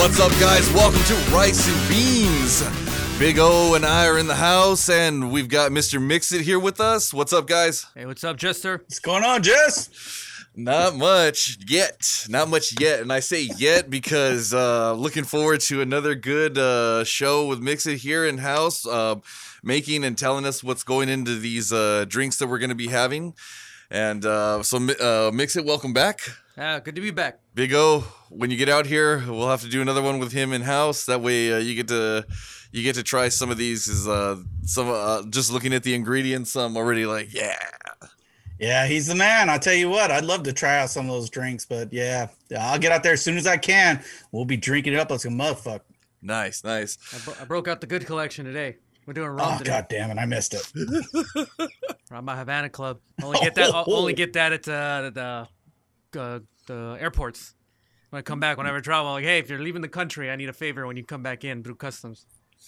What's up, guys? Welcome to Rice and Beans. Big O and I are in the house, and we've got Mr. Mixit here with us. What's up, guys? Hey, what's up, Jester? What's going on, Jess? Not much yet. And I say yet because looking forward to another good show with Mixit here in house, making and telling us what's going into these drinks that we're going to be having. And so Mixit, welcome back. Good to be back. Big O, when you get out here, we'll have to do another one with him in house. That way, you get to try some of these. Just looking at the ingredients, I'm already like, yeah. Yeah, he's the man. I tell you what, I'd love to try out some of those drinks, but yeah, I'll get out there as soon as I can. We'll be drinking it up like a motherfucker. Nice. I broke out the good collection today. We're doing rum today. God damn it, I missed it. From my Havana Club. Only get that at the airports. When I come back, whenever I travel, I'm like, hey, if you're leaving the country, I need a favor when you come back in through customs.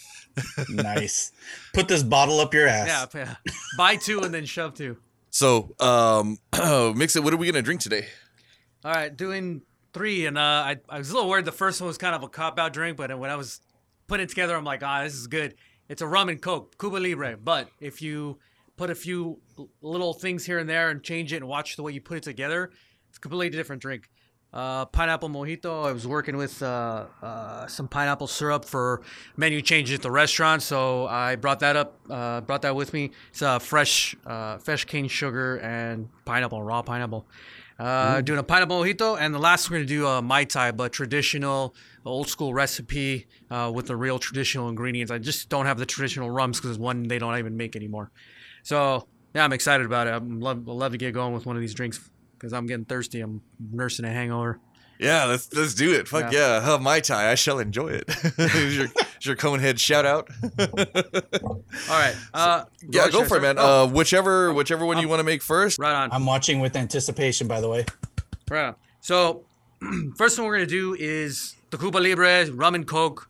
Nice. Put this bottle up your ass. Yeah. Buy two and then shove two. So, Mixit, what are we gonna drink today? All right, doing three, and I was a little worried. The first one was kind of a cop-out drink, but when I was putting it together, I'm like, this is good. It's a rum and Coke, Cuba Libre. But if you put a few little things here and there and change it and watch the way you put it together, it's a completely different drink. Pineapple mojito. I was working with some pineapple syrup for menu changes at the restaurant, so I brought that with me. It's fresh cane sugar and pineapple, raw pineapple. Doing a pineapple mojito, and the last we're gonna do a Mai Tai, but traditional, old school recipe with the real traditional ingredients. I just don't have the traditional rums because one they don't even make anymore. So yeah, I'm excited about it. I'd love to get going with one of these drinks because I'm getting thirsty. I'm nursing a hangover. Yeah, let's do it. Fuck yeah. Mai Tai, I shall enjoy it. is your Conehead shout out? All right. Go for it, man. Whichever one you want to make first. Right on. I'm watching with anticipation, by the way. Right on. So, first one we're going to do is the Cuba Libre, rum and Coke.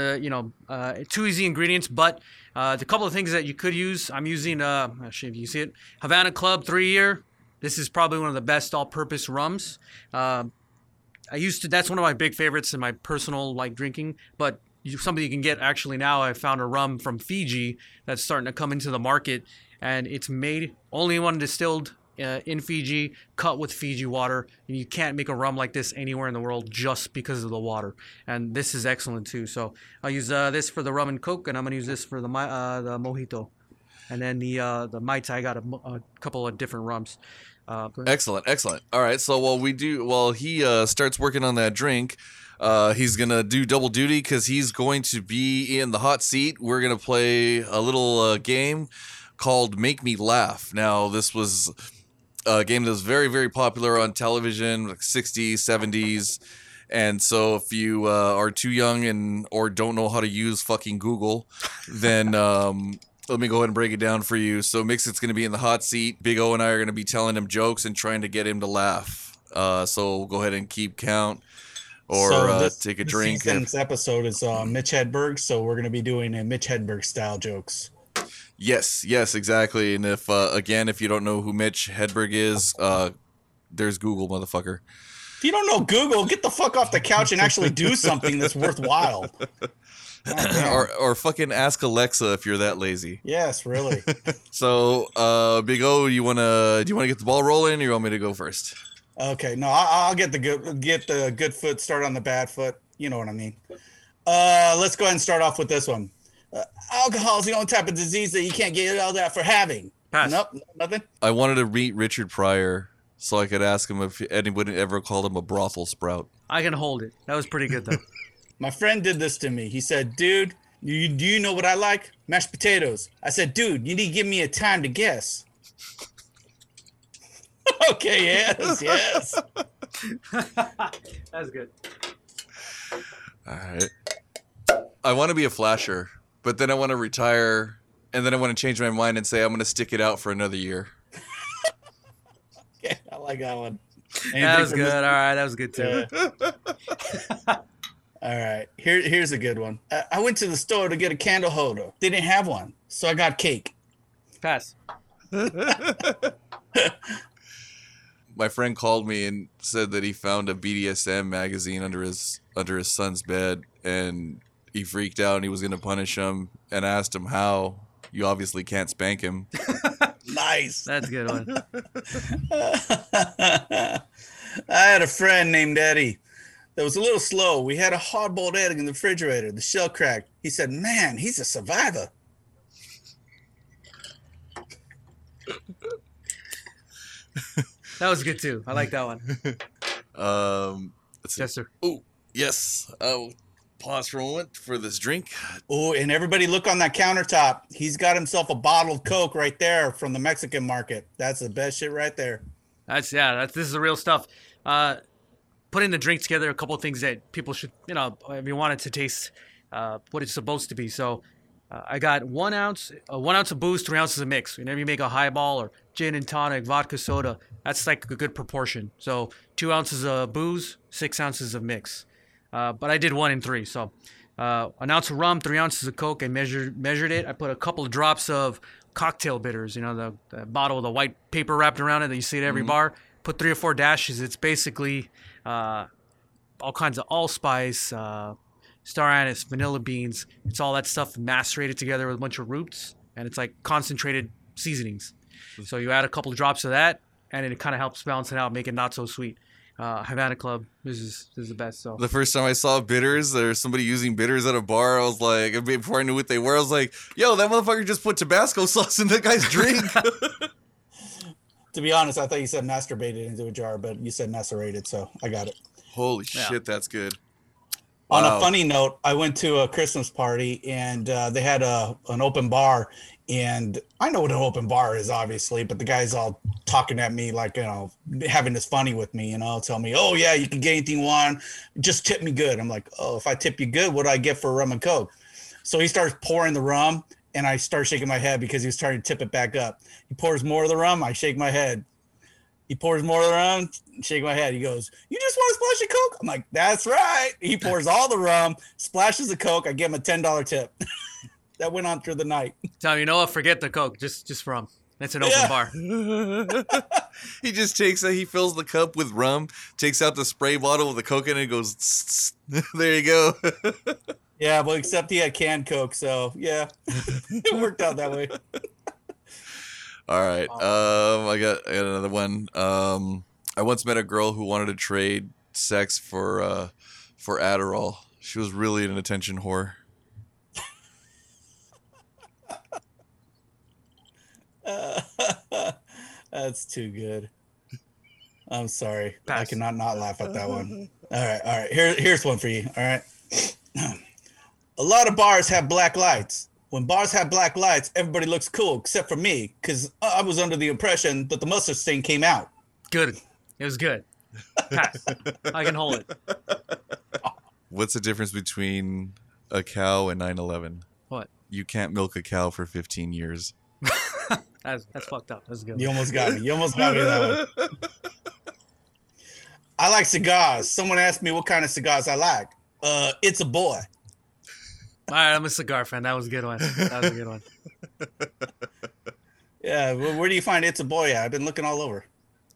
Two easy ingredients, but the couple of things that you could use, I'm using, actually, if you see it, Havana Club 3-year. This is probably one of the best all-purpose rums. That's one of my big favorites in my personal drinking, but something you can get actually now. I found a rum from Fiji that's starting to come into the market, and it's made only one distilled in Fiji, cut with Fiji water, and you can't make a rum like this anywhere in the world just because of the water. And this is excellent too. So I'll use this for the rum and Coke, and I'm gonna use this for the mojito, and then the Mai Tai. I got a couple of different rums. Excellent. All right, so while he starts working on that drink, he's gonna do double duty because he's going to be in the hot seat. We're gonna play a little game called Make Me Laugh. Now, this was a game that was very, very popular on television, like 60s, 70s. And so if you are too young or don't know how to use fucking Google, then let me go ahead and break it down for you. So Mixit's going to be in the hot seat. Big O and I are going to be telling him jokes and trying to get him to laugh. So go ahead and keep count or take a drink. This episode is Mitch Hedberg, so we're going to be doing a Mitch Hedberg style jokes. Yes, exactly. And if you don't know who Mitch Hedberg is, there's Google, motherfucker. If you don't know Google, get the fuck off the couch and actually do something that's worthwhile. or fucking ask Alexa if you're that lazy. Yes, really. So, Big O, do you wanna get the ball rolling, or you want me to go first? Okay, no, I'll get the good foot, start on the bad foot. You know what I mean. Let's go ahead and start off with this one. Alcohol is the only type of disease that you can't get yelled at for having. Pass. Nope, nothing. I wanted to meet Richard Pryor so I could ask him if anybody ever called him a brothel sprout. I can hold it. That was pretty good though. My friend did this to me. He said, dude, do you know what I like? Mashed potatoes. I said, dude, you need to give me a time to guess. Okay, yes. That's good. All right. I want to be a flasher, but then I want to retire, and then I want to change my mind and say I'm going to stick it out for another year. Okay, I like that one. That was good. All right, that was good too. All right, here's a good one. I went to the store to get a candle holder. They didn't have one, so I got cake. Pass. My friend called me and said that he found a BDSM magazine under his under his son's bed, and he freaked out and he was going to punish him and asked him how. You obviously can't spank him. Nice. That's a good one. I had a friend named Eddie that was a little slow. We had a hard-boiled egg in the refrigerator. The shell cracked. He said, "Man, he's a survivor." That was good too. I like that one. Let's see. Yes, sir. Oh, yes. Pause for a moment for this drink. Oh, and everybody look on that countertop. He's got himself a bottle of Coke right there from the Mexican market. That's the best shit right there. This is the real stuff. Putting the drink together, a couple of things that people should, if you want it to taste what it's supposed to be. So I got 1 ounce of booze, 3 ounces of mix. Whenever you make a highball or gin and tonic, vodka soda, that's like a good proportion. So 2 ounces of booze, 6 ounces of mix. But I did 1 and 3. So 1 ounce of rum, 3 ounces of Coke. I measured it. I put a couple of drops of cocktail bitters, the bottle with a white paper wrapped around it that you see at every bar. Put 3 or 4 dashes. It's basically all kinds of allspice, star anise, vanilla beans. It's all that stuff macerated together with a bunch of roots, and it's like concentrated seasonings. So you add a couple of drops of that, and it kind of helps balance it out, make it not so sweet. Havana Club, this is the best. So The first time I saw bitters, or somebody using bitters at a bar, I was like, before I knew what they were, I was like, yo, that motherfucker just put Tabasco sauce in that guy's drink. To be honest, I thought you said masturbated into a jar, but you said macerated, so I got it. Holy shit, that's good. On Wow. a funny note, I went to a Christmas party and they had an open bar, and I know what an open bar is, obviously, but the guy's all talking at me like, having this funny with me, tell me, "Oh yeah, you can get anything you want, just tip me good." I'm like, "Oh, if I tip you good, what do I get for rum and Coke?" So he starts pouring the rum, and I start shaking my head because he was trying to tip it back up. He pours more of the rum, I shake my head. He pours more of the rum, shake my head. He goes, "You just want a splash of Coke?" I'm like, "That's right." He pours all the rum, splashes the Coke. I give him a $10 tip. That went on through the night. Tom, you know what? Forget the Coke. Just rum. It's an open bar. He just he fills the cup with rum, takes out the spray bottle with the Coke in it, and goes, tss, tss. There you go. Yeah, well, except he had canned Coke, so yeah, it worked out that way. All right. I got another one. I once met a girl who wanted to trade sex for Adderall. She was really an attention whore. That's too good. I'm sorry. Pass. I cannot not laugh at that one. All right. Here's one for you. All right. A lot of bars have black lights. When bars have black lights, everybody looks cool except for me, because I was under the impression that the mustard stain came out. Good. It was good. Pass. I can hold it. What's the difference between a cow and 9/11? What? You can't milk a cow for 15 years. That's fucked up. That's good. You almost got me. That one. I like cigars. Someone asked me what kind of cigars I like. It's a boy. All right, I'm a cigar fan. That was a good one. That was a good one. Yeah, where do you find It's a Boy at? I've been looking all over.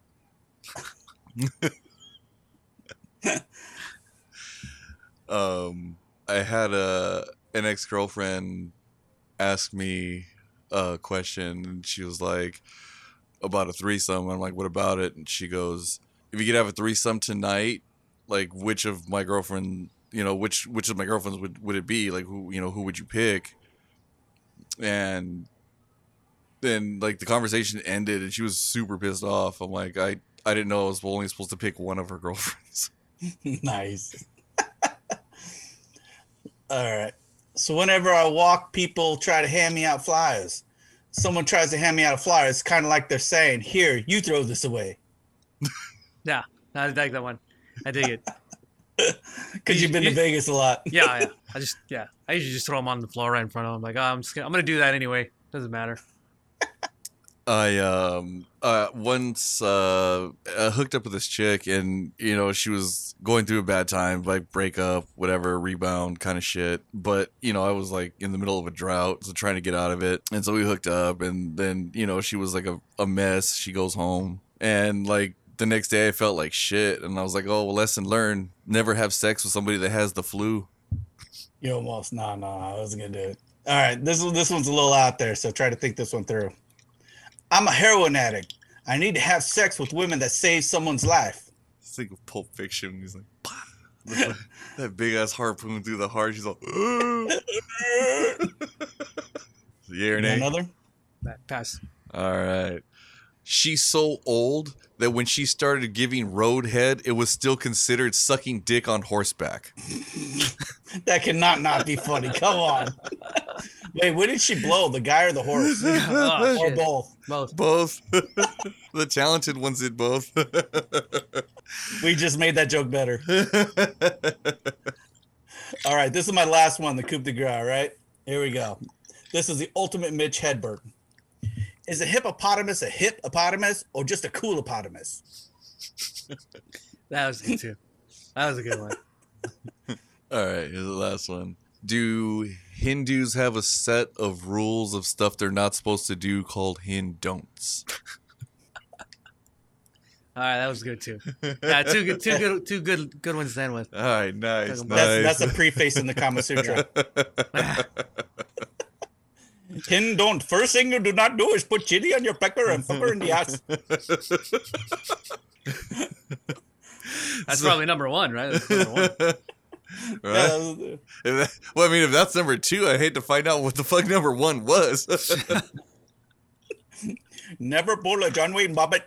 I had an ex-girlfriend ask me a question, and she was like, about a threesome. I'm like, what about it? And she goes, if you could have a threesome tonight, like which of my girlfriend, which of my girlfriends would it be? Like who would you pick? And then like the conversation ended, and she was super pissed off. I'm like, I didn't know I was only supposed to pick one of her girlfriends. Nice. All right. So whenever I walk, people try to hand me out flyers. Someone tries to hand me out a flyer. It's kind of like they're saying, "Here, you throw this away." Yeah, I like that one. I dig it. Because you've been to Vegas a lot. Yeah. I usually just throw them on the floor right in front of them. Like, I'm gonna do that anyway. Doesn't matter. I once hooked up with this chick, and she was going through a bad time, like breakup, whatever, rebound kind of shit. But I was like in the middle of a drought, so trying to get out of it. And so we hooked up, and then she was like a mess. She goes home, and like the next day I felt like shit, and I was like, oh, well, lesson learned: never have sex with somebody that has the flu. You almost no, I wasn't gonna do it. All right, this one's a little out there, so try to think this one through. I'm a heroin addict. I need to have sex with women that save someone's life. Think of Pulp Fiction. He's like, that big ass harpoon through the heart. She's like, yeah or nay? Another? Pass. All right. She's so old that when she started giving road head, it was still considered sucking dick on horseback. That cannot not be funny. Come on. Wait, what did she blow? The guy or the horse? Oh, Or shit. both? Both. The talented ones did both. We just made that joke better. All right, this is my last one, the coup de grace, right? Here we go. This is the ultimate Mitch Hedberg. Is a hippopotamus a hippopotamus or just a coolopotamus? That was good too. That was a good one. All right, here's the last one. Do Hindus have a set of rules of stuff they're not supposed to do called Hindon'ts? All right, that was good too. Yeah, two good ones to end with. All right, nice. That's a preface in the Kama Sutra. Hindon, first thing you do not do is put chili on your pecker and fuck her in the ass. That's probably number one, right? That's number one. Right? If that's number 2, I hate to find out what the fuck number 1 was. Never pull a John Wayne Bobbitt.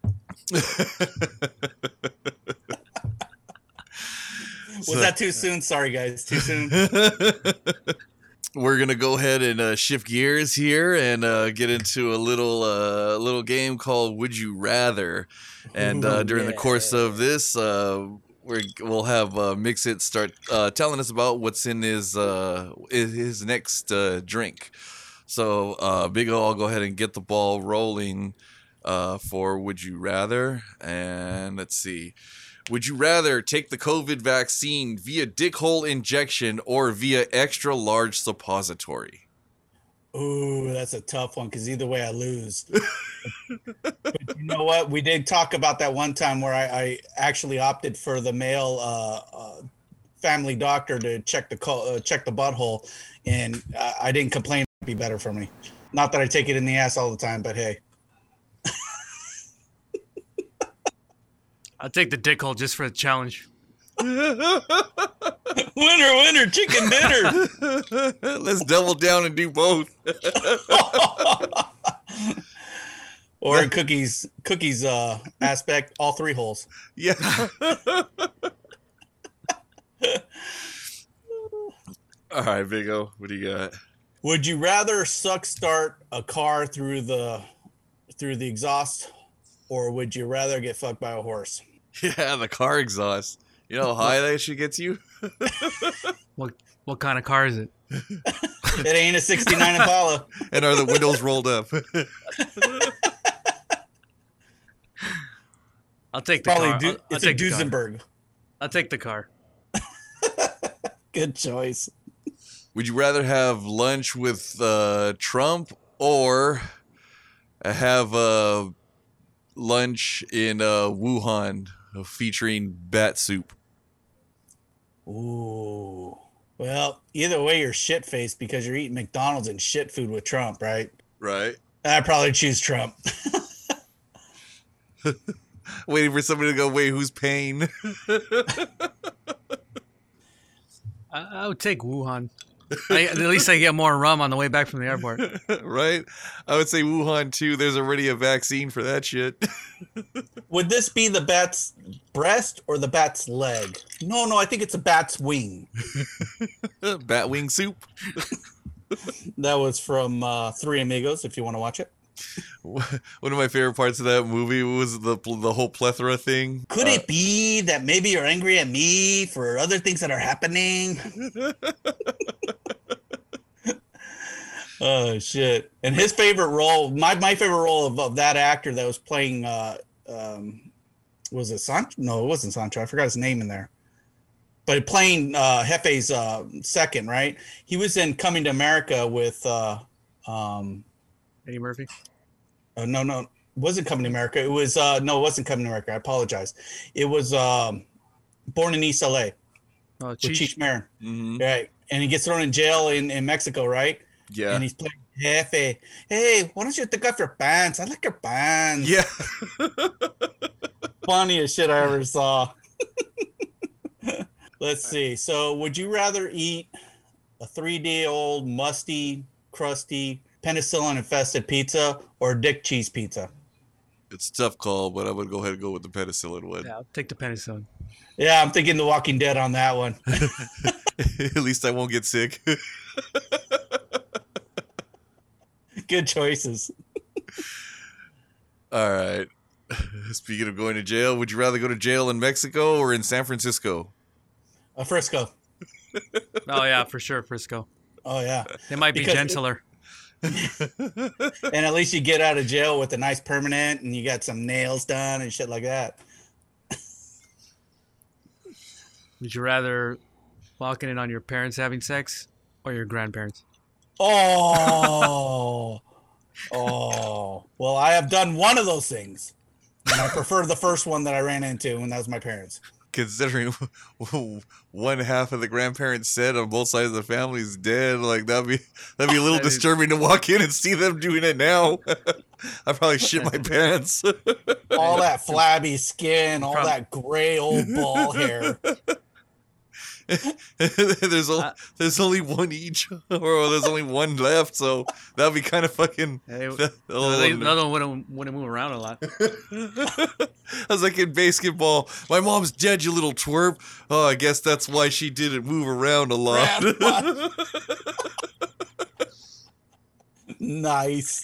Was that too soon? Sorry, guys. Too soon. We're gonna go ahead and shift gears here and get into a little game called Would You Rather. And during the course of this, we'll have Mix-It start telling us about what's in his next drink. So, Big O, I'll go ahead and get the ball rolling for Would You Rather. And let's see. Would you rather take the COVID vaccine via dick hole injection or via extra large suppository? Ooh, that's a tough one because either way I lose. But you know what? We did talk about that one time where I actually opted for the male family doctor to check the butthole, and I didn't complain. It'd be better for me. Not that I take it in the ass all the time, but hey. I'll take the dick hole just for the challenge. Winner, chicken dinner. Let's double down and do both. Or in Cookie's aspect, all 3 holes. Yeah. All right, Big O, what do you got? Would you rather suck start a car through the exhaust, or would you rather get fucked by a horse? Yeah, the car exhaust. You know how high that shit gets you? What kind of car is it? It ain't a 69 Impala. And are the windows rolled up? I'll take the Probably car. it's a Duesenberg. I'll take the car. Good choice. Would you rather have lunch with Trump or have lunch in Wuhan featuring bat soup? Ooh. Well, either way, you're shit faced because you're eating McDonald's and shit food with Trump, right? Right. I'd probably choose Trump. Waiting for somebody to go, wait, who's paying? I would take Wuhan. At least I get more rum on the way back from the airport. Right? I would say Wuhan too. There's already a vaccine for that shit. Would this be the bat's breast or the bat's leg? No, I think it's a bat's wing. Bat wing soup. That was from Three Amigos, if you want to watch it. One of my favorite parts of that movie was the whole plethora thing. Could it be that maybe you're angry at me for other things that are happening? Oh, shit. And his favorite role, my favorite role of that actor that was playing, was it Sancho? No, it wasn't Sancho. I forgot his name in there. But playing Hefe's second, right? He was in Coming to America with... Eddie Murphy. No. wasn't Coming to America. It was no, it wasn't Coming to America. I apologize. It was Born in East LA with Cheech Marin. Mm-hmm. Right. And he gets thrown in jail in Mexico, right? Yeah. And he's playing Jefe. Hey, why don't you take off your pants? I like your pants. Yeah. Funniest shit I ever saw. Let's see. So would you rather eat a 3-day-old musty, crusty, penicillin-infested pizza or Dick cheese pizza? It's a tough call, but I'm going to go ahead and go with the penicillin one. Yeah, I'll take the penicillin. Yeah, I'm thinking The Walking Dead on that one. At least I won't get sick. Good choices. All right. Speaking of going to jail, would you rather go to jail in Mexico or in San Francisco? Frisco. Oh yeah, for sure, Frisco. Oh yeah. They might be Because- gentler. And at least you get out of jail with a nice permanent and you got some nails done and shit like that. Would you rather walking in on your parents having sex or your grandparents? Oh. Oh. Well, I have done one of those things. And I prefer the first one that I ran into when that was my parents. Considering one half of the grandparents said on both sides of the family is dead, like that'd be a little That is- disturbing to walk in and see them doing it now. I probably shit my pants. All that flabby skin, all Prob- that gray old ball hair. There's only one each, or there's only one left, so that'd be kind of fucking. Hey, Oh, another one wouldn't move around a lot. I was like in basketball. My mom's dead, you little twerp. Oh, I guess that's why she didn't move around a lot. Nice.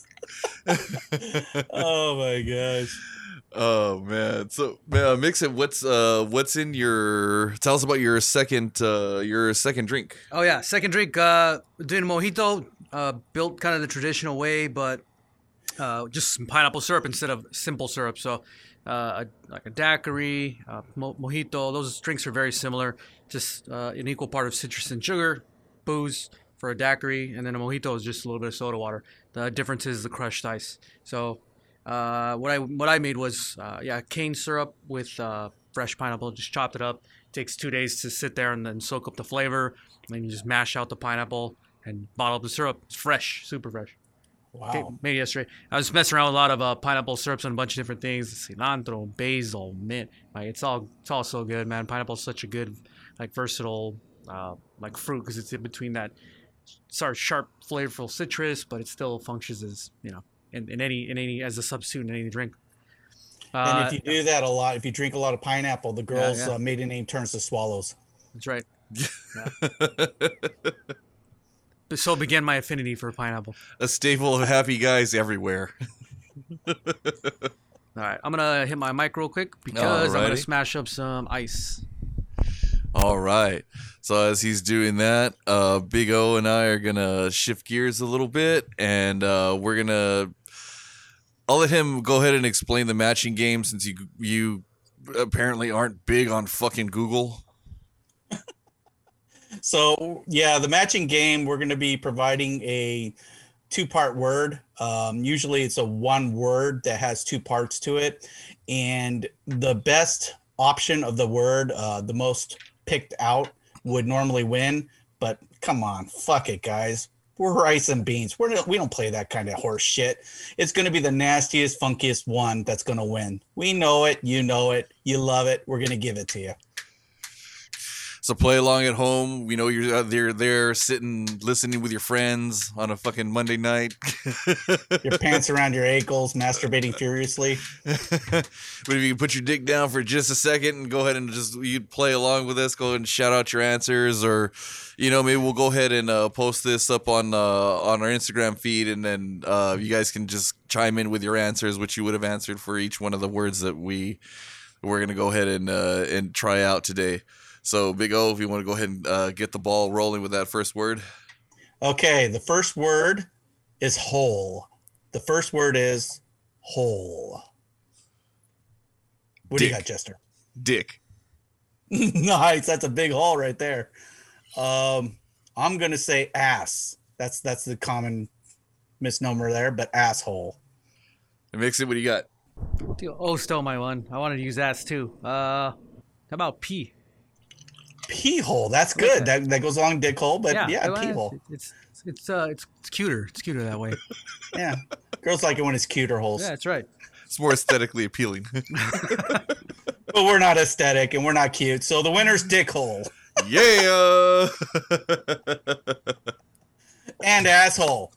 Oh my gosh. Oh man. So Mix-It, what's in your? Tell us about your second drink. Oh yeah, second drink. Doing a mojito, built kind of the traditional way, but just some pineapple syrup instead of simple syrup. So, like a daiquiri, mojito. Those drinks are very similar. Just an equal part of citrus and sugar, booze for a daiquiri, and then a mojito is just a little bit of soda water. The difference is the crushed ice. So, what I made was cane syrup with fresh pineapple. Just chopped it up. Takes 2 days to sit there and then soak up the flavor. And then you just mash out the pineapple and bottle up the syrup. It's fresh, super fresh. Wow. Made it yesterday. I was messing around with a lot of pineapple syrups and a bunch of different things. Cilantro, basil, mint. Like it's all so good, man. Pineapple's such a good, like versatile, like fruit because it's in between that sort of sharp, flavorful citrus, but it still functions as in any as a substitute in any drink. And if you do that a lot, if you drink a lot of pineapple, the girl's yeah. maiden name turns to Swallows. That's right. But so began my affinity for pineapple. A staple of happy guys everywhere. All right, I'm gonna hit my mic real quick because I'm gonna Alrighty. smash up some ice. All right. So as he's doing that, Big O and I are gonna shift gears a little bit, and I'll let him go ahead and explain the matching game since you apparently aren't big on fucking Google. So yeah, the matching game, we're going to be providing a 2-part word. Usually it's a one word that has 2 parts to it. And the best option of the word, the most picked out, would normally win. But come on, fuck it, guys. We're rice and beans. We don't play that kind of horse shit. It's going to be the nastiest, funkiest one that's going to win. We know it. You know it. You love it. We're going to give it to you. So play along at home. We know you're out there sitting, listening with your friends on a fucking Monday night. Your pants around your ankles, masturbating furiously. But if you can put your dick down for just a second and go ahead and you play along with us, go ahead and shout out your answers, or maybe we'll go ahead and post this up on our Instagram feed, and then you guys can just chime in with your answers, which you would have answered for each one of the words that we're gonna go ahead and try out today. So, Big O, if you want to go ahead and get the ball rolling with that first word. Okay, the first word is whole. The first word is whole. What do you Dick. got, Jester? Dick. Nice. That's a big hole right there. I'm gonna say ass. That's the common misnomer there, but asshole. Mix it. What do you got? Dude, O stole my one. I wanted to use ass too. How about P? Pee hole. That's good. That goes along dick hole, but yeah, pee hole. It's cuter. It's cuter that way. Yeah. Girls like it when it's cuter holes. Yeah, that's right. It's more aesthetically appealing. But we're not aesthetic and we're not cute. So the winner's dick hole. Yeah. And asshole.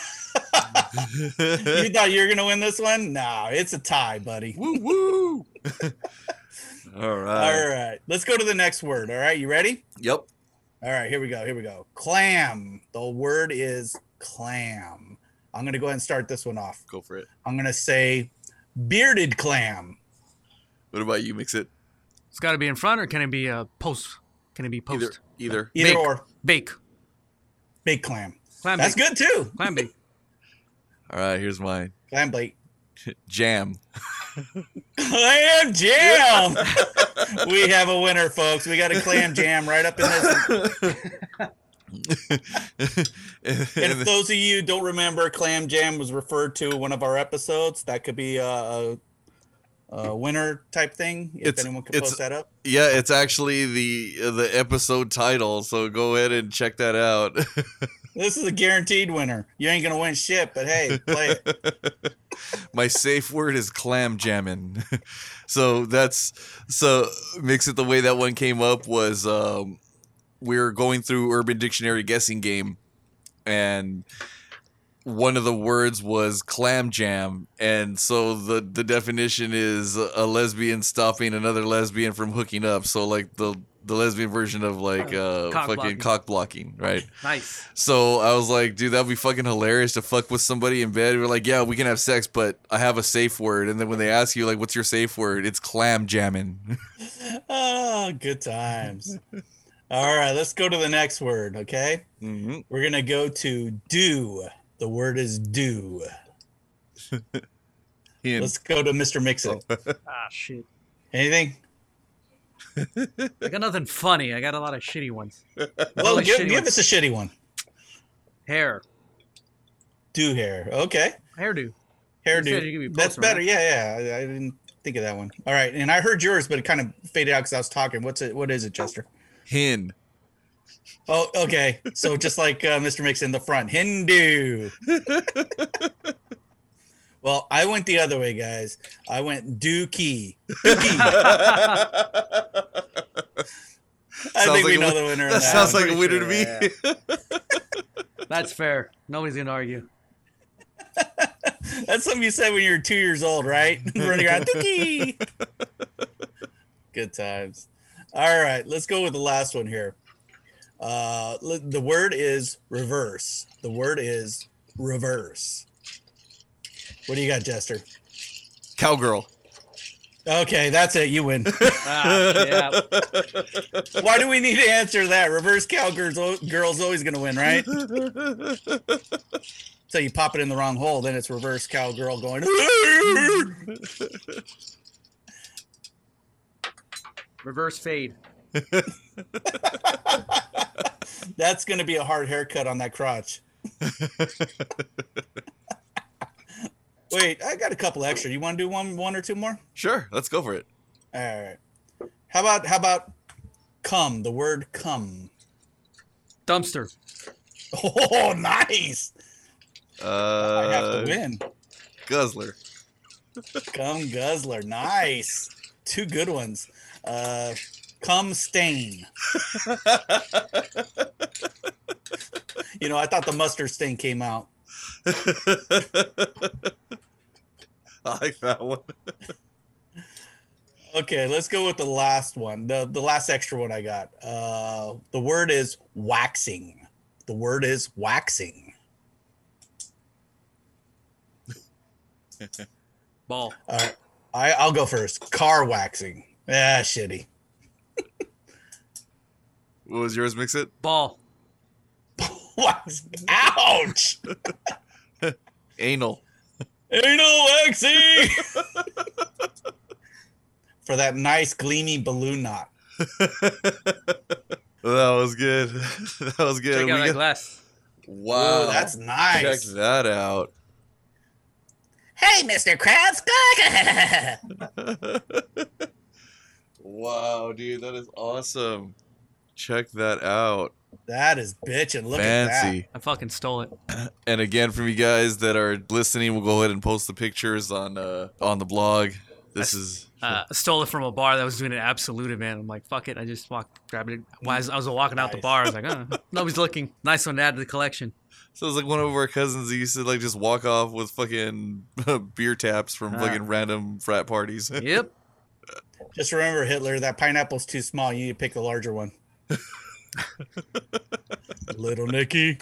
You thought you were going to win this one? No, it's a tie, buddy. Woo woo. All right. All right. Let's go to the next word. All right. You ready? Yep. All right. Here we go. Clam. The word is clam. I'm going to go ahead and start this one off. Go for it. I'm going to say bearded clam. What about you? Mix it. It's got to be in front, or can it be post? Can it be post? Either. Either Bake. or. Bake. Baked clam. Clam That's bake. good too. Clam bake. All right. Here's mine. Clam bake. Jam. Clam jam. We have a winner, folks. We got a clam jam right up in this. And if those of you don't remember, clam jam was referred to in one of our episodes. That could be a winner type thing. If anyone can post that up. Yeah, it's actually the episode title. So go ahead and check that out. This is a guaranteed winner. You ain't gonna win shit, but hey, play it. My safe word is clam jamming. So Mix It. The way that one came up was we were going through Urban Dictionary guessing game, and one of the words was clam jam, and so the definition is a lesbian stopping another lesbian from hooking up. So like the lesbian version of like fucking cock blocking, right? Nice. So I was like, dude, that'd be fucking hilarious to fuck with somebody in bed. We're like, yeah, we can have sex, but I have a safe word. And then when they ask you like, what's your safe word? It's clam jamming. Oh, good times. All right, let's go to the next word. Okay, We're gonna go to do. The word is do. Let's go to Mr. Mix-It. Ah, shit. Anything? I got nothing funny. I got a lot of shitty ones. Well, give ones. us a shitty one. Hair. Do hair. Okay. Hairdo. You said you give me That's poster, better. right? Yeah. I didn't think of that one. All right, and I heard yours, but it kind of faded out because I was talking. What is it, Chester? Hin. Oh, okay. So just like Mr. Mix in the front, Hindu. Well, I went the other way, guys. I went dookie. I think we know the winner. That sounds like a winner to me. That's fair. Nobody's gonna argue. That's something you said when you were 2 years old, right? Running around, dookie. Good times. All right, let's go with the last one here. The word is reverse. The word is reverse. What do you got, Jester? Cowgirl. Okay, that's it. You win. Yeah. Why do we need to answer that? Reverse cowgirl's always going to win, right? So you pop it in the wrong hole, then it's reverse cowgirl going. Reverse fade. That's going to be a hard haircut on that crotch. Wait, I got a couple extra. You want to do one or two more? Sure, let's go for it. All right. How about come? The word come. Dumpster. Oh, nice. I have to win. Guzzler. Cum guzzler. Nice. Two good ones. Cum stain. I thought the mustard stain came out. I like that one. Okay, let's go with the last one. The last extra one I got. The word is waxing. The word is waxing. Ball. All right. I'll go first. Car waxing. Ah, shitty. What was yours, Mix It? Ball. Waxing. Ouch! Anal. Anal waxing! For that nice gleamy balloon knot. That was good. That was good. Check out that glass. Wow. Ooh, that's nice. Check that out. Hey, Hey, Mr. Krabs. Wow, dude, that is awesome. Check that out. That is bitchin'. Look at Fancy. I fucking stole it. And again, from you guys that are listening, we'll go ahead and post the pictures on the blog. This is Stole it from a bar that was doing an absolute event. I'm like, fuck it. I just grabbed it. While I was walking out the Nice. bar, I was like, nobody's looking. Nice one to add to the collection. so it's like one of our cousins that used to like just walk off with fucking beer taps from fucking random frat parties. Yep. that. Just remember, Hitler, that pineapple's too small. You need to pick a larger one. Little Nicky.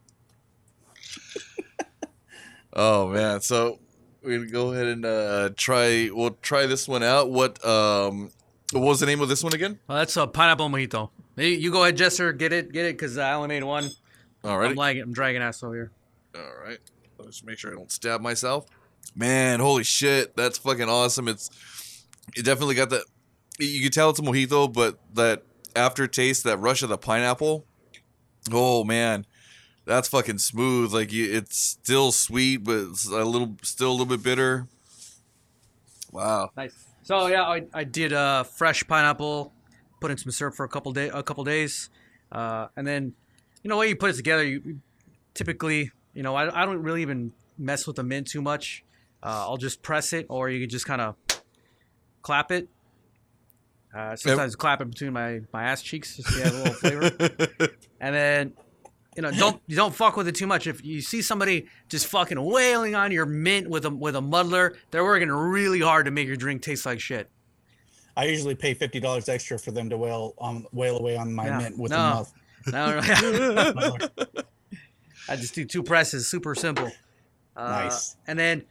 Oh man, so we're gonna go ahead and try. We'll try this one out. What was the name of this one again? Well, that's a pineapple mojito. You go ahead, Jester. Get it, because I only made one. All right. I'm dragging ass over here. All right. Let's make sure I don't stab myself. Man, holy shit, that's fucking awesome. It definitely got that. You can tell it's a mojito, but that aftertaste, that rush of the pineapple. Oh man, that's fucking smooth. Like it's still sweet, but it's still a little bit bitter. Wow. Nice. So yeah, I did fresh pineapple, put in some syrup for a couple days, and then the way you put it together, you typically, I don't really even mess with the mint too much. I'll just press it, or you can just kind of clap it. Sometimes clap it between my ass cheeks just to get a little flavor. And then, you don't fuck with it too much. If you see somebody just fucking wailing on your mint with a muddler, they're working really hard to make your drink taste like shit. I usually pay $50 extra for them to wail away on my mint with the No. mouth. No. I just do 2 presses, super simple. Nice. And then,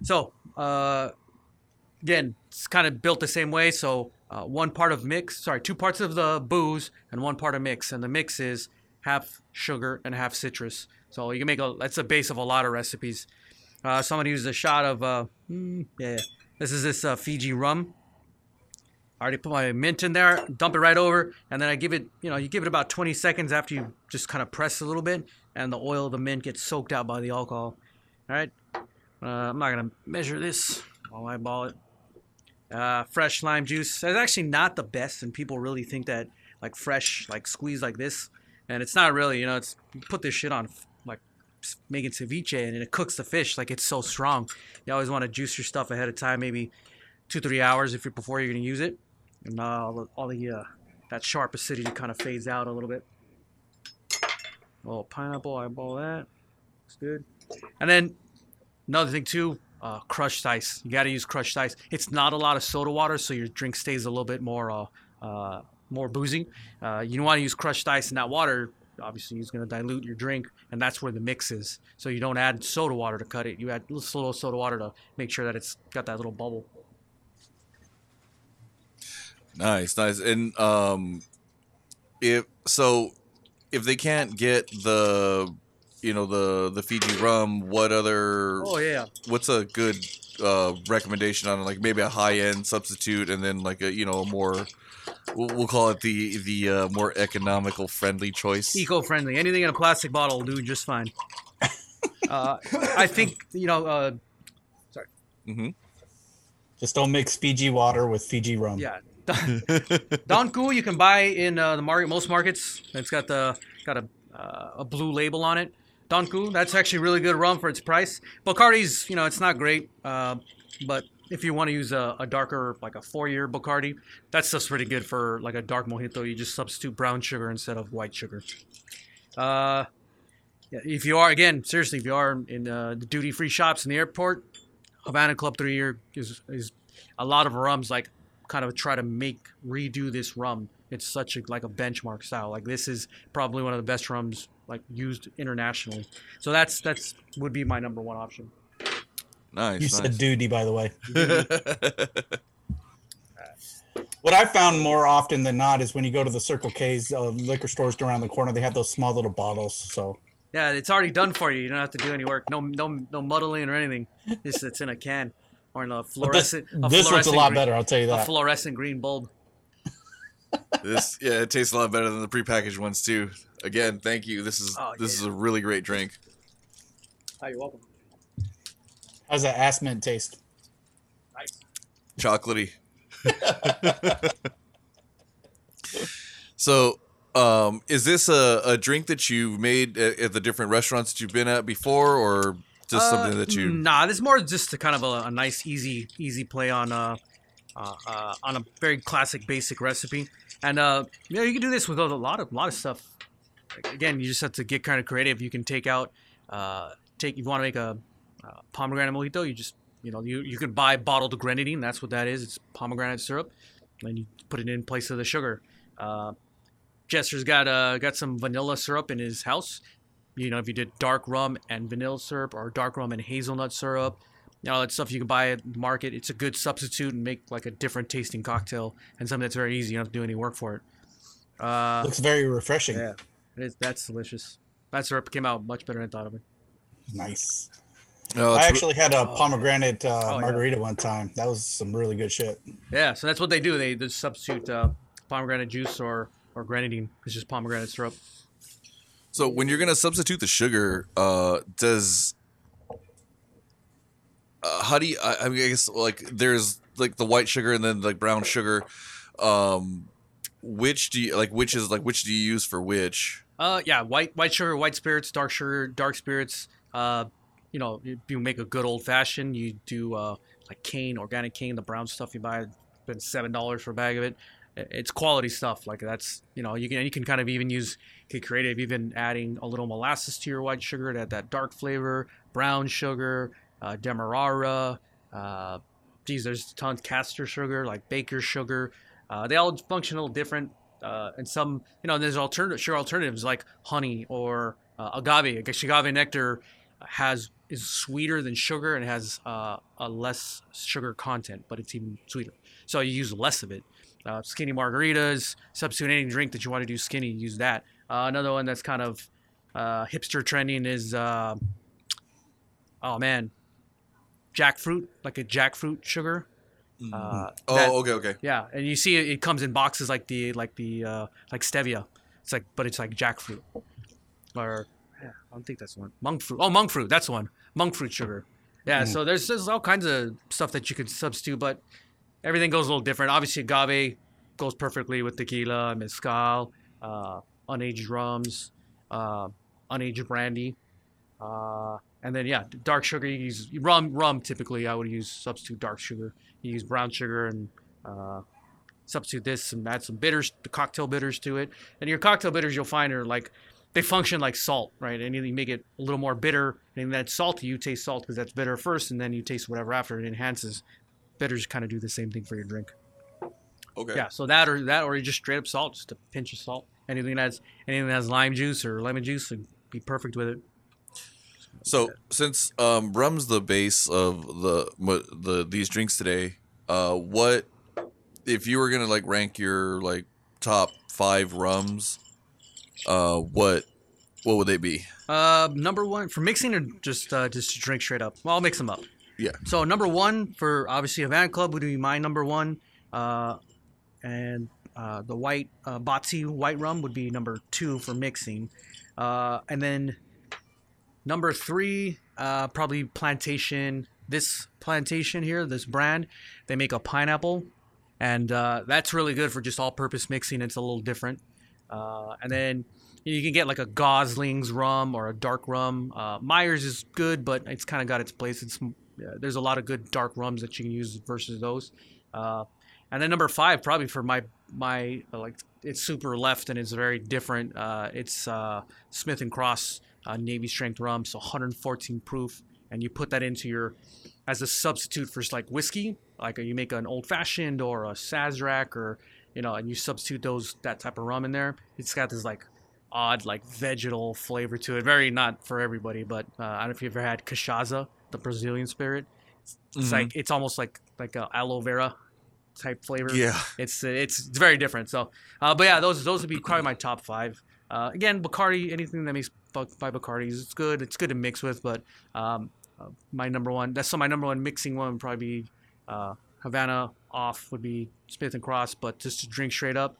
again, it's kind of built the same way. So 2 parts of the booze and 1 part of mix. And the mix is half sugar and half citrus. So you can that's the base of a lot of recipes. So I'm going to use a shot of, this is this Fiji rum. I already put my mint in there, dump it right over, and then I give it, you give it about 20 seconds after you just kind of press a little bit, and the oil of the mint gets soaked out by the alcohol. All right? I'm not going to measure this. I'll eyeball it. Fresh lime juice. That's actually not the best, and people really think that, like, fresh, like, squeezed like this, and it's not really, you put this shit on, like, making ceviche, and it cooks the fish, like, it's so strong. You always want to juice your stuff ahead of time, maybe 2-3 hours before you're going to use it. And all the that sharp acidity kind of fades out a little bit. Oh, pineapple, eyeball that. Looks good. And then another thing too, crushed ice. You got to use crushed ice. It's not a lot of soda water, so your drink stays a little bit more boozy. You don't want to use crushed ice in that water. Obviously, it's going to dilute your drink, and that's where the mix is. So you don't add soda water to cut it. You add a little soda water to make sure that it's got that little bubble. Nice. And if they can't get the the Fiji rum, what other? Oh yeah. What's a good recommendation on like maybe a high end substitute, and then like a more we'll call it the more economical friendly choice. Eco-friendly. Anything in a plastic bottle will do just fine. I think sorry. Mm-hmm. Just don't mix Fiji water with Fiji rum. Yeah. Don Ku you can buy in the market, most markets. It's got a blue label on it. Don Ku, that's actually really good rum for its price. Bacardi's, it's not great, but if you want to use a darker, like a 4-year Bacardi, that stuff's pretty good for like a dark mojito. You just substitute brown sugar instead of white sugar. If you are in the duty-free shops in the airport, Havana Club 3-year is a lot of rums like kind of try to redo this rum. It's such a benchmark style. Like this is probably one of the best rums like used internationally. So that's would be my number 1 option. Nice. You said duty, by the way. What I found more often than not is when you go to the Circle K's liquor stores around the corner, they have those small little bottles. So yeah, it's already done for you. You don't have to do any work. No muddling or anything. It's in a can or in a fluorescent. This one's a lot green, better. I'll tell you that. A fluorescent green bulb. It tastes a lot better than the prepackaged ones too. Again, thank you. This is a really great drink. Oh, you're welcome. How's that ass mint taste? Chocolatey. So, is this a drink that you've made at the different restaurants that you've been at before, or just something that you? Nah, this is more just a kind of a nice, easy play on a very classic, basic recipe. And you can do this with a lot of stuff. Like, again, you just have to get kind of creative. You can take out, if you want to make a pomegranate mojito, you just you can buy bottled grenadine. That's what that is. It's pomegranate syrup, and you put it in place of the sugar. Jester's got some vanilla syrup in his house. If you did dark rum and vanilla syrup, or dark rum and hazelnut syrup, that stuff you can buy at the market. It's a good substitute and make like a different tasting cocktail, and something that's very easy. You don't have to do any work for it. Looks very refreshing. Yeah, it is. That's delicious. That syrup came out much better than I thought of it. Nice. No, I actually had a pomegranate margarita one time. That was some really good shit. Yeah, so that's what they do. They just substitute pomegranate juice or grenadine. It's just pomegranate syrup. So when you're gonna substitute the sugar, does how do you? I guess like there's like the white sugar and then like brown sugar. Which do you Which do you use for which? White sugar, white spirits, dark sugar, dark spirits. If you make a good old fashioned, you do like cane, organic cane, the brown stuff you buy, spend $7 for a bag of it. It's quality stuff. Like that's you can kind of even get creative, even adding a little molasses to your white sugar to add that dark flavor. Brown sugar, demerara. There's tons castor sugar, like baker's sugar. They all function a little different. And some there's alternatives like honey or agave. Agave nectar is sweeter than sugar and has a less sugar content, but it's even sweeter. So you use less of it. Skinny margaritas, substitute any drink that you want to do skinny, use that. Another one that's kind of hipster trending is jackfruit, like a jackfruit sugar. Okay. Yeah, and you see it comes in boxes like stevia. But it's like jackfruit, or I don't think that's the one. Monk fruit. Oh, monk fruit. That's the one. Monk fruit sugar. Yeah. So there's all kinds of stuff that you could substitute, but everything goes a little different. Obviously, agave goes perfectly with tequila, mezcal, unaged rums, unaged brandy, and then dark sugar. You use rum. Typically, I would use substitute dark sugar. You use brown sugar and substitute this and add some bitters, the cocktail bitters to it. And your cocktail bitters, you'll find, are like they function like salt, right? And you make it a little more bitter, and then salty. You taste salt because that's bitter first, and then you taste whatever after. It enhances. Bitters kind of do the same thing for your drink. Okay. Yeah. So that or you just straight up salt, just a pinch of salt. Anything that has lime juice or lemon juice would be perfect with it. So since rum's the base of these drinks today, what if you were gonna like rank your like top 5 rums? What would they be? Number one for mixing or just to drink straight up? Well, I'll mix them up. Yeah. So number one for obviously Havana Club would be my number one, and the white Botzi white rum would be number 2 for mixing, and then number 3 probably Plantation. This Plantation here, this brand, they make a pineapple, and that's really good for just all-purpose mixing. It's a little different, and then you can get like a Gosling's rum or a dark rum. Myers is good, but it's kind of got its place. There's a lot of good dark rums that you can use versus those. And then number 5, probably for my like, it's super left and it's very different. It's Smith and Cross Navy strength rum, so 114 proof, and you put that into as a substitute for like whiskey. Like you make an old fashioned or a Sazerac, or and you substitute that type of rum in there. It's got this like odd like vegetal flavor to it. Very not for everybody, but I don't know if you ever had cachaça, the Brazilian spirit. It's like it's almost like a aloe vera type flavor. Yeah, it's very different. So, but yeah, those would be probably my top 5. Again, Bacardi, anything that makes by Bacardi is good. It's good to mix with, but my number one mixing one would probably be Havana off would be Smith and Cross, but just to drink straight up.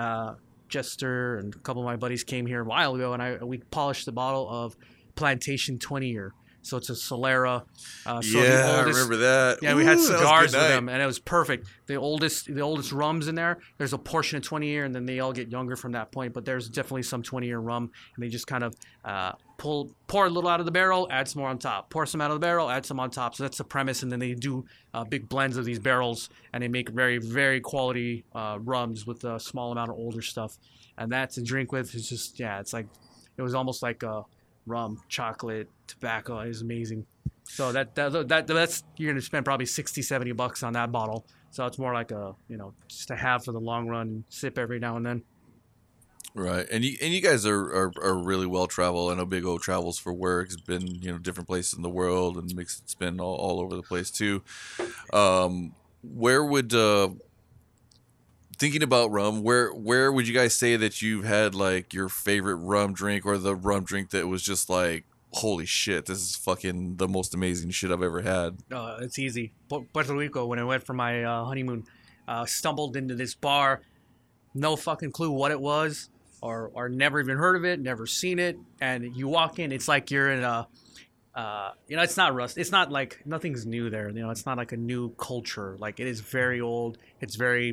Jester and a couple of my buddies came here a while ago, and we polished the bottle of Plantation 20-year. So it's a Solera. So Yeah, I remember that. Yeah, we had Ooh, that was a cigars good with night. them, and it was perfect. The oldest rums in there. There's a portion of 20-year, and then they all get younger from that point. But there's definitely some 20-year rum, and they just kind of pour a little out of the barrel, add some more on top. Pour some out of the barrel, add some on top. So that's the premise, and then they do big blends of these barrels, and they make very, very quality rums with a small amount of older stuff. And that's to drink with. It's just it's like it was almost like rum, chocolate, tobacco. It was amazing. So that's you're gonna spend probably $60-$70 on that bottle. So it's more like a just a have for the long run, sip every now and then. Right, and you guys are really well traveled. I know Big O travels for work. He's been different places in the world and makes it spin all over the place too. Where would thinking about rum, where would you guys say that you've had like your favorite rum drink, or the rum drink that was just like, holy shit, this is fucking the most amazing shit I've ever had? It's easy. Puerto Rico, when I went for my honeymoon, stumbled into this bar, no fucking clue what it was, or never even heard of it, never seen it, and you walk in, it's like you're in a it's not rust. It's not like nothing's new there. It's not like a new culture. Like, it is very old. It's very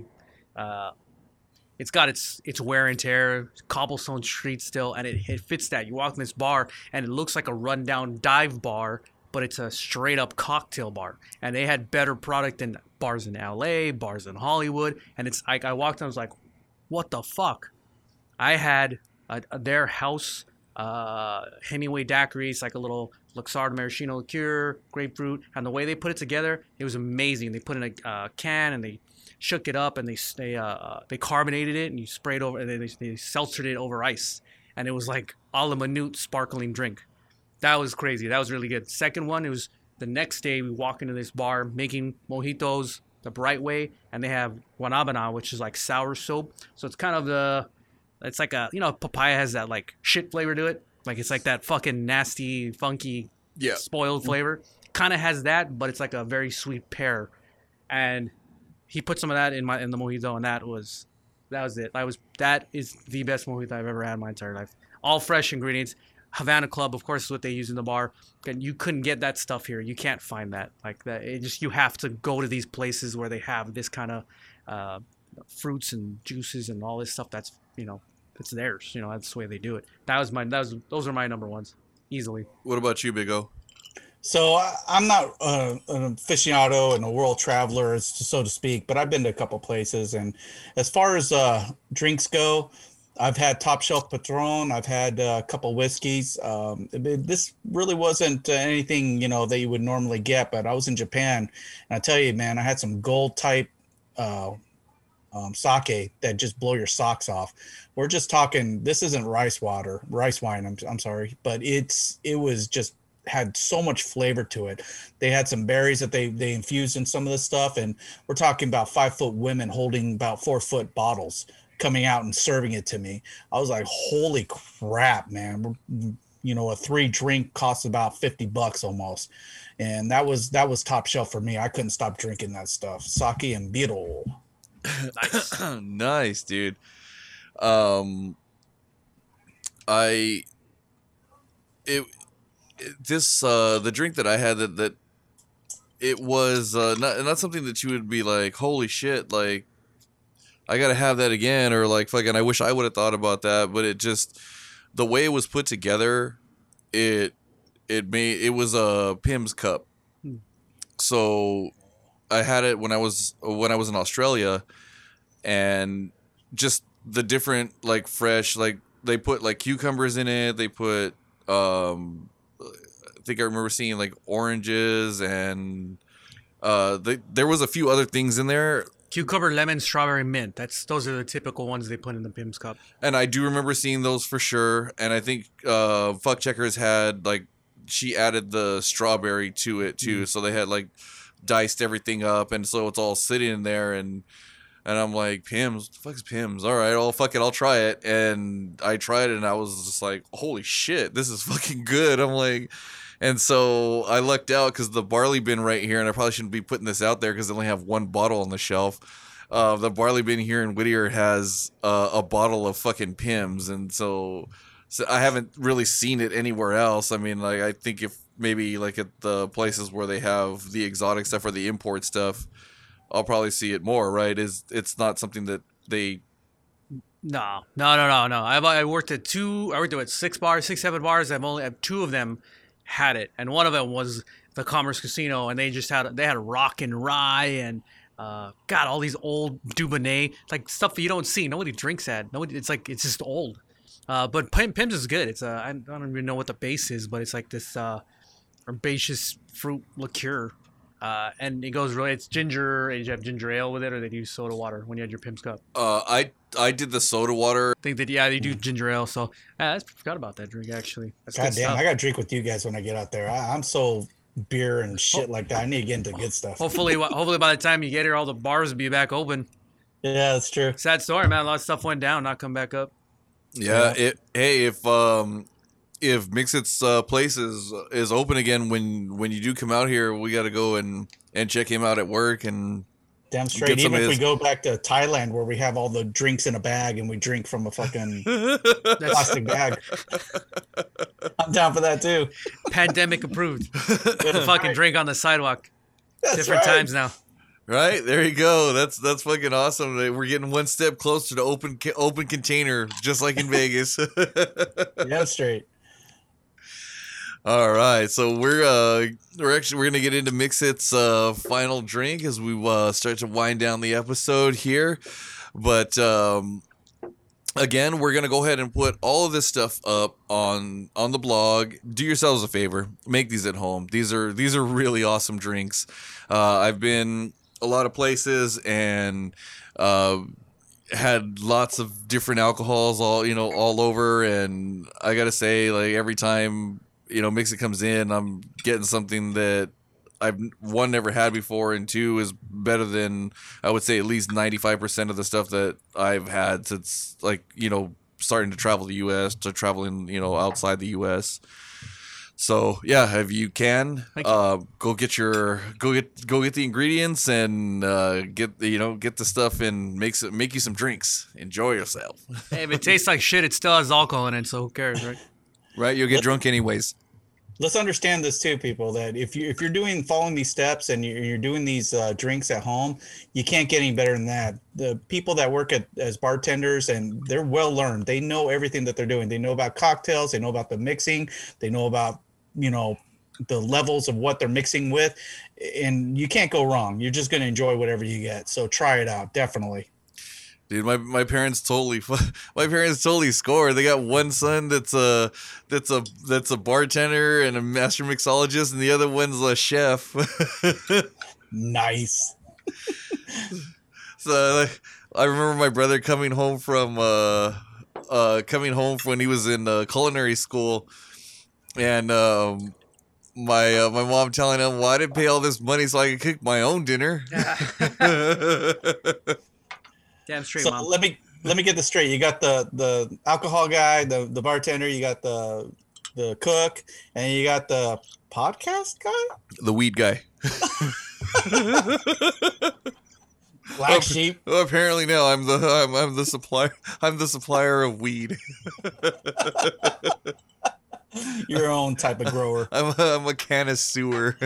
it's got its wear and tear, cobblestone streets still, and it fits that. You walk in this bar, and it looks like a rundown dive bar, but it's a straight up cocktail bar. And they had better product than bars in LA, bars in Hollywood. And it's like, I walked in, I was like, what the fuck? I had their house Hemingway daiquiri. It's like a little Luxardo maraschino liqueur, grapefruit, and the way they put it together, it was amazing. They put it in a can, and they shook it up, and they carbonated it, and you sprayed over, and they seltzered it over ice, and it was like a la minute sparkling drink. That was crazy. That was really good. Second one, it was the next day. We walk into this bar making mojitos the bright way, and they have guanabana, which is like sour soap. So it's kind of it's like papaya has that like shit flavor to it. Like, it's like that fucking nasty, funky, spoiled flavor. Kind of has that, but it's like a very sweet pear. And he put some of that in the mojito, and that was it. That is the best mojito I've ever had in my entire life. All fresh ingredients. Havana Club, of course, is what they use in the bar. And you couldn't get that stuff here. You can't find that. Like that, you have to go to these places where they have this kind of fruits and juices and all this stuff. That's it's theirs. That's the way they do it. Those are my number ones, easily. What about you, Big O? So I'm not an aficionado and a world traveler, so to speak, but I've been to a couple places. And as far as drinks go, I've had Top Shelf Patron. I've had a couple whiskeys. This really wasn't anything, that you would normally get, but I was in Japan, and I tell you, man, I had some gold type sake that just blow your socks off. We're just talking, this isn't rice wine. I'm sorry, but it was just had so much flavor to it. They had some berries that they infused in some of this stuff, and we're talking about 5-foot women holding about 4-foot bottles coming out and serving it to me. I was like, holy crap, man. A 3 drink costs about $50 almost. And that was top shelf for me. I couldn't stop drinking that stuff. Sake and biro. Nice. Nice, dude. The drink that I had that it was not something that you would be like, holy shit, like I gotta have that again, or like fucking I wish I would have thought about that. But it just, the way it was put together, it was a Pim's cup. So I had it when I was in Australia, and just the different like fresh, like they put like cucumbers in it. They put I think I remember seeing like oranges, and there was a few other things in there. Cucumber, lemon, strawberry, mint. Those are the typical ones they put in the Pim's cup. And I do remember seeing those for sure. And I think Fuck Checkers had like, she added the strawberry to it too. So they had like diced everything up, and so it's all sitting in there, and I'm like, Pim's, what the fuck is Pim's? All right, fuck it, I'll try it. And I tried it, and I was just like, holy shit, this is fucking good. I'm like, and so I lucked out because the barley bin right here, and I probably shouldn't be putting this out there because they only have one bottle on the shelf. The barley bin here in Whittier has a bottle of fucking Pim's, and so I haven't really seen it anywhere else. I mean, like, I think if maybe like at the places where they have the exotic stuff or the import stuff, I'll probably see it more, right? It's not something that they. No. I worked at two. I worked at 6, 7 bars. I've only had 2 of them had it, and one of them was the Commerce Casino, and they had Rock and Rye and God, all these old Dubonnet, like stuff that you don't see. Nobody drinks that. Nobody. It's like it's just old. But Pim's is good. It's I don't even know what the base is, but it's like this herbaceous fruit liqueur. And it goes really. It's ginger. And you have ginger ale with it, or they use soda water when you had your Pim's cup. I did the soda water. I think that they do ginger ale. So I forgot about that drink actually. That's God good damn, stuff. I gotta drink with you guys when I get out there. I'm so beer and shit like that. I need to get into good stuff. Hopefully by the time you get here, all the bars will be back open. Yeah, that's true. Sad story, man. A lot of stuff went down, not come back up. Yeah. If Mixit's place is open again when you do come out here, we got to go and check him out at work and. Damn straight. Even if we go back to Thailand where we have all the drinks in a bag and we drink from a fucking plastic bag. I'm down for that too. Pandemic approved. The fucking drink on the sidewalk. That's Different right. times now. Right, there you go. That's fucking awesome. We're getting one step closer to open container, just like in Vegas. Damn straight. All right, so we're gonna get into Mixit's final drink as we start to wind down the episode here, but again, we're gonna go ahead and put all of this stuff up on the blog. Do yourselves a favor, make these at home. These are really awesome drinks. I've been a lot of places and had lots of different alcohols all over, and I gotta say, like, every time Mixit comes in, I'm getting something that I've never had before, and 2 is better than, I would say, at least 95% of the stuff that I've had since, like, starting to travel the U.S. to traveling outside the U.S. So yeah, if you can, go get the ingredients and get the stuff and make you some drinks. Enjoy yourself. Hey, if it tastes like shit, it still has alcohol in it, so who cares, right? Right, you'll get drunk anyways. Let's understand this too, people, that if you're following these steps and you're doing these drinks at home, you can't get any better than that. The people that work as bartenders, and they're well learned. They know everything that they're doing. They know about cocktails. They know about the mixing. They know about the levels of what they're mixing with, and you can't go wrong. You're just going to enjoy whatever you get. So try it out, definitely. Dude, my parents totally score. They got one son that's a bartender and a master mixologist, and the other one's a chef. Nice. So I remember my brother coming home when he was in culinary school, and my mom telling him, "Well, I didn't pay all this money so I could cook my own dinner." Damn straight, So Mom. let me get this straight. You got the alcohol guy, the bartender. You got the cook, and you got the podcast guy, The weed guy. black sheep. Well, apparently no, I'm the supplier. I'm the supplier of weed. Your own type of grower. I'm a connoisseur.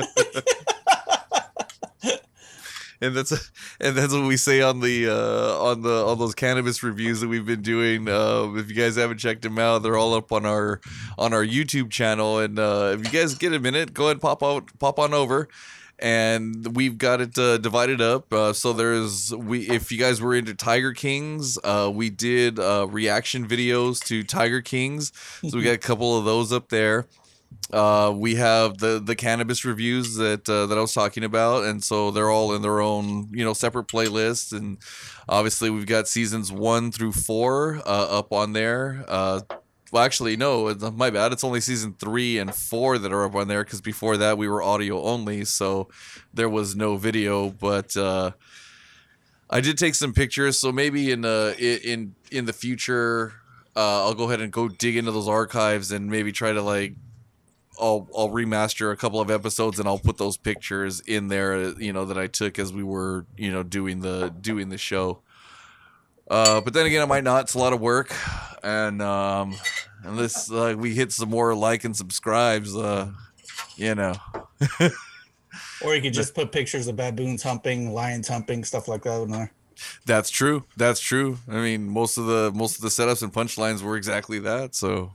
And that's what we say on those cannabis reviews that we've been doing. If you guys haven't checked them out, they're all up on our YouTube channel. And if you guys get a minute, go ahead and pop on over. And we've got it divided up. So if you guys were into Tiger Kings, we did reaction videos to Tiger Kings. So we got a couple of those up there. We have the cannabis reviews that I was talking about, and so they're all in their own separate playlists. And obviously we've got seasons 1 through 4 up on there. Well, actually, no, my bad. It's only season 3 and 4 that are up on there, because before that we were audio only, so there was no video. But I did take some pictures, so maybe in the future, I'll go ahead and go dig into those archives and maybe try to I'll remaster a couple of episodes, and I'll put those pictures in there, that I took as we were, doing the show. But then again, I might not. It's a lot of work, and unless we hit some more like and subscribes, You know. Or you could just put pictures of baboons humping, lions humping, stuff like that in there. That's true. That's true. I mean, most of the setups and punchlines were exactly that. So,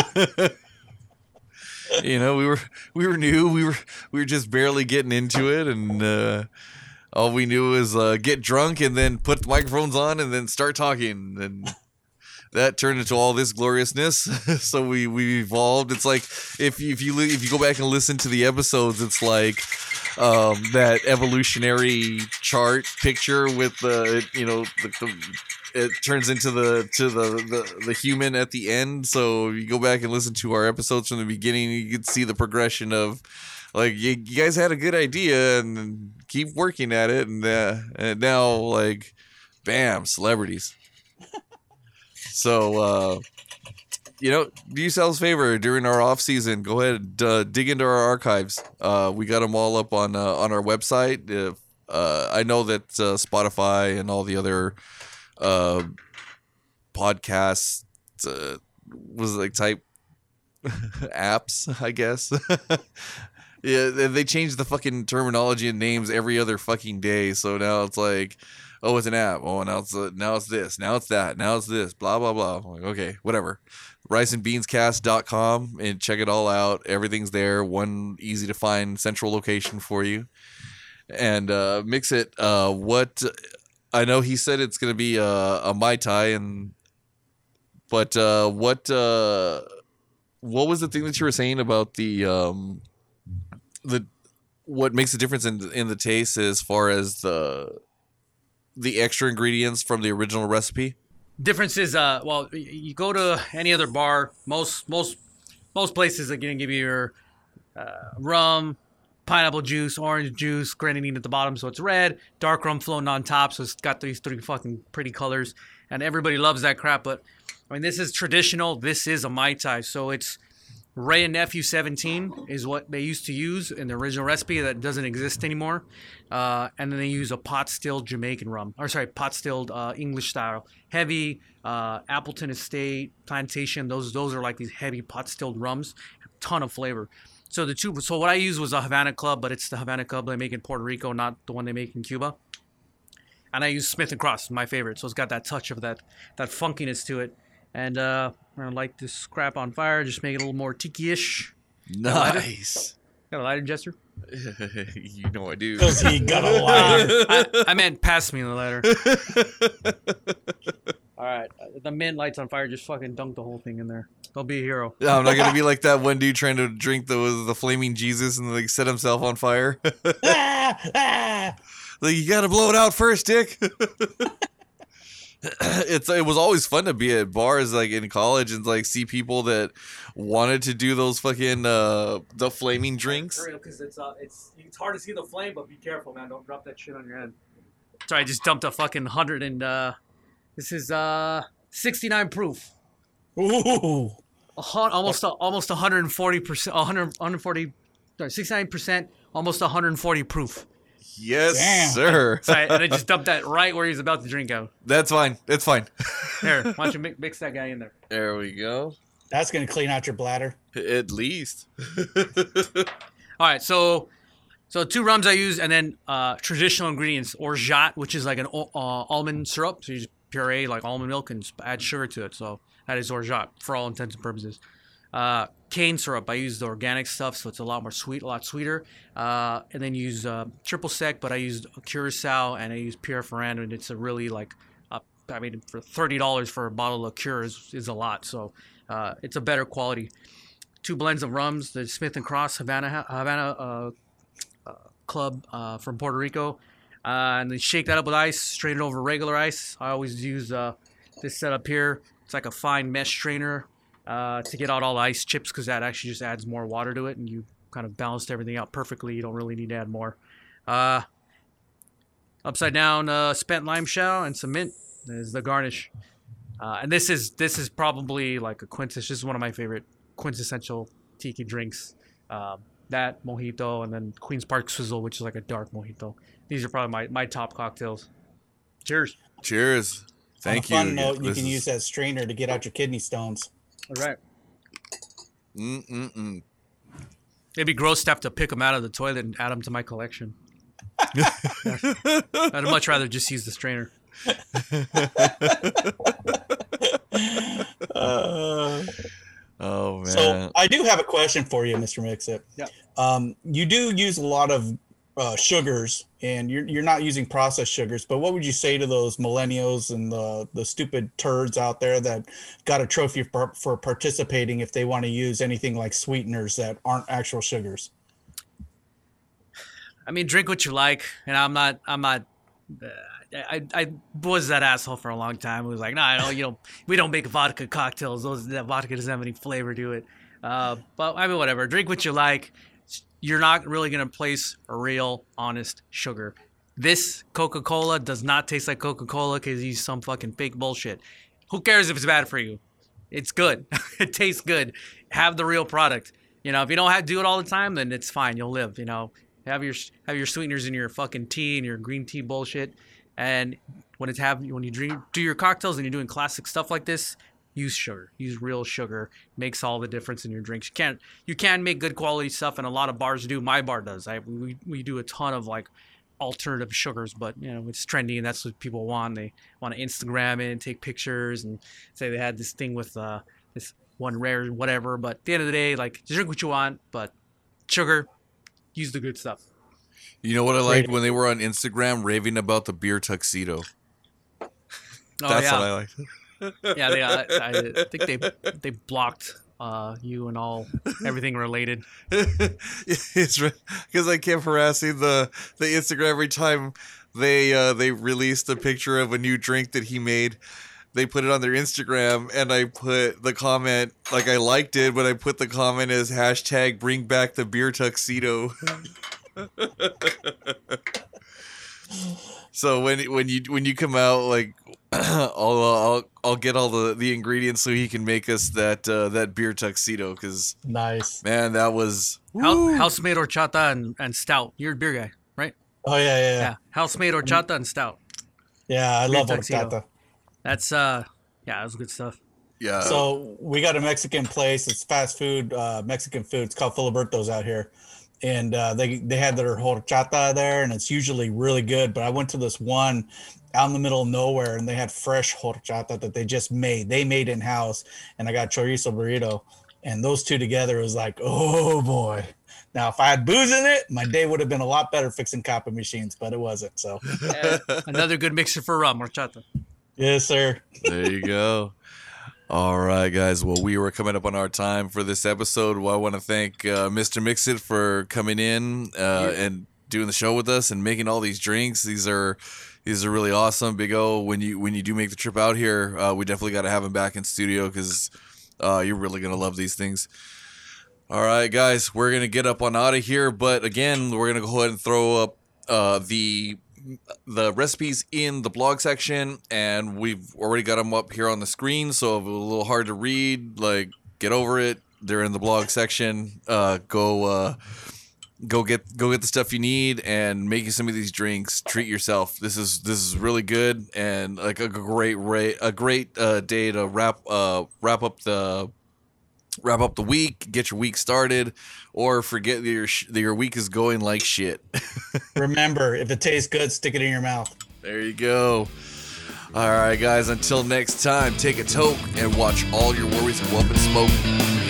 you know, we were new. We were just barely getting into it, and all we knew was get drunk and then put the microphones on and then start talking, and that turned into all this gloriousness. So we evolved. It's like if you go back and listen to the episodes, it's like that evolutionary chart picture with the it turns into the human at the end. So if you go back and listen to our episodes from the beginning, you can see the progression of like you guys had a good idea and keep working at it, and now like bam, celebrities. So do yourselves a favor during our off season. Go ahead and dig into our archives. We got them all up on our website. I know that Spotify and all the other podcasts was like type apps, I guess. Yeah, they change the fucking terminology and names every other fucking day. So now it's like, oh, it's an app. Oh, now it's this. Now it's that. Now it's this. Blah blah blah. I'm like, okay, whatever. riceandbeanscast.com and check it all out. Everything's there. One easy to find central location for you. And mix it. What I know, he said it's gonna be a Mai Tai, but what was the thing that you were saying about the what makes the difference in the taste as far as the extra ingredients from the original recipe? Difference is, well, you go to any other bar, most places are gonna give you your rum, pineapple juice, orange juice, grenadine at the bottom, so it's red. Dark rum floating on top, so it's got these three fucking pretty colors, and everybody loves that crap. But I mean, this is traditional. This is a Mai Tai, so it's Ray and Nephew 17 is what they used to use in the original recipe that doesn't exist anymore. And then they use a pot-stilled Jamaican rum. Or sorry, pot-stilled English style. Heavy, Appleton Estate, Plantation, those are like these heavy pot-stilled rums. A ton of flavor. So what I used was a Havana Club, but it's the Havana Club they make in Puerto Rico, not the one they make in Cuba. And I use Smith & Cross, my favorite. So it's got that touch of that funkiness to it. And I'm going to light this crap on fire, just make it a little more tiki-ish. Nice. Got a lighter, Jester? You know I do. Because he got a lighter. I meant pass me the lighter. All right. The mint light's on fire. Just fucking dunk the whole thing in there. Don't be a hero. I'm not going to be like that one dude trying to drink the flaming Jesus and like set himself on fire. Like, you got to blow it out first, Dick. It was always fun to be at bars like in college and like see people that wanted to do those fucking the flaming drinks. Because it's hard to see the flame, but be careful, man. Don't drop that shit on your head. Sorry, I just dumped a fucking 100 and this is 69 proof. Ooh. Almost 140%, 140, 69%, almost 140 proof. Yes, Damn. sir. Sorry, and I just dumped that right where he's about to drink out. That's fine. It's fine. Here, why don't you mix that guy in there? There we go. That's going to clean out your bladder. At least. All right, so 2 rums I use, and then traditional ingredients, orgeat, which is like an almond syrup. So you just puree like almond milk and add sugar to it. So that is orgeat for all intents and purposes. Cane syrup, I use the organic stuff, so it's a lot more sweet, a lot sweeter. And then use triple sec, but I used Curacao and I use Pierre Ferrand, and it's a really like, I mean, for $30 for a bottle of Cure is a lot. So it's a better quality. 2 blends of rums, the Smith & Cross Havana Club from Puerto Rico. And then shake that up with ice, strain it over regular ice. I always use this setup here. It's like a fine mesh strainer. To get out all the ice chips, because that actually just adds more water to it, and you kind of balanced everything out perfectly. You don't really need to add more. Upside down spent lime shell and some mint is the garnish. And this is probably like a quintessential. This is one of my favorite quintessential tiki drinks. That mojito, and then Queen's Park Swizzle, which is like a dark mojito. These are probably my top cocktails. Cheers. Cheers. Thank you. On a fun note, you This can is- use that strainer to get out your kidney stones. All right. Mm-mm-mm. It'd be gross to have to pick them out of the toilet and add them to my collection. I'd much rather just use the strainer. Oh man. So I do have a question for you, Mr. Mixit. Yeah. You do use a lot of sugars, and you're not using processed sugars. But what would you say to those millennials and the stupid turds out there that got a trophy for participating if they want to use anything like sweeteners that aren't actual sugars? I mean, drink what you like, and I'm not. I was that asshole for a long time. It was like, no, we don't make vodka cocktails. That vodka doesn't have any flavor to it. But I mean, whatever. Drink what you like. You're not really gonna place a real, honest sugar. This Coca-Cola does not taste like Coca-Cola because you use some fucking fake bullshit. Who cares if it's bad for you? It's good. It tastes good. Have the real product. If you don't have to do it all the time, then it's fine. You'll live. Have your sweeteners in your fucking tea and your green tea bullshit. And when you do your cocktails and you're doing classic stuff like this, use sugar. Use real sugar. Makes all the difference in your drinks. You can make good quality stuff, and a lot of bars do. My bar does. We do a ton of like alternative sugars, but it's trendy and that's what people want. They want to Instagram it and take pictures and say they had this thing with this one rare whatever. But at the end of the day, like, just drink what you want, but sugar, use the good stuff. You know what I liked when they were on Instagram raving about the beer tuxedo? That's what I liked. Yeah, I think they blocked you and everything related. It's because I kept harassing the Instagram every time they released a picture of a new drink that he made. They put it on their Instagram, and I put the comment, like, I liked it, but I put the comment as hashtag bring back the beer tuxedo. So when you come out, like, I'll get all the ingredients so he can make us that beer tuxedo, because nice, man, that was house-made horchata and stout. You're a beer guy, right? Oh yeah. House-made horchata and stout. Yeah, I love horchata. That's that's good stuff. Yeah. So we got a Mexican place. It's fast food, Mexican food. It's called Filiberto's out here. And they had their horchata there, and it's usually really good. But I went to this one out in the middle of nowhere, and they had fresh horchata that they just made. They made in-house, and I got chorizo burrito. And those two together was like, oh, boy. Now, if I had booze in it, my day would have been a lot better fixing copy machines, but it wasn't. So another good mixer for rum, horchata. Yes, sir. There you go. All right, guys. Well, we were coming up on our time for this episode. Well, I want to thank Mr. Mixit for coming in and doing the show with us and making all these drinks. These are really awesome. Big O, when you do make the trip out here, we definitely got to have him back in studio because you're really gonna love these things. All right, guys, we're gonna get up on out of here, but again, we're gonna go ahead and throw up the recipes in the blog section, and we've already got them up here on the screen, so if it's a little hard to read, like, get over it. They're in the blog section. Go get the stuff you need and make you some of these drinks. Treat yourself. This is really good, and like a great day to wrap up the week, get your week started, or forget that your week is going like shit. Remember, if it tastes good, stick it in your mouth. There you go. All right, guys, until next time, take a toke and watch all your worries go up in smoke.